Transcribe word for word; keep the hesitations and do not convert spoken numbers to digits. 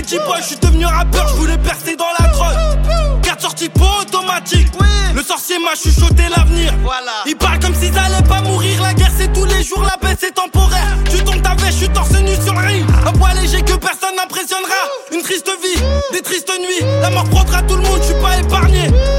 petit boy, je suis devenu rappeur, je voulais percer dans la drogue. Carte sortie pour automatique. Le sorcier m'a chuchoté l'avenir. Il parle comme s'ils allaient pas mourir. La guerre c'est tous les jours, la paix c'est temporaire. Tu tombes ta veste, je suis torse nu sur le ring. Un poids léger que personne n'impressionnera. Une triste vie, des tristes nuits. La mort prendra tout le monde, je suis pas épargné.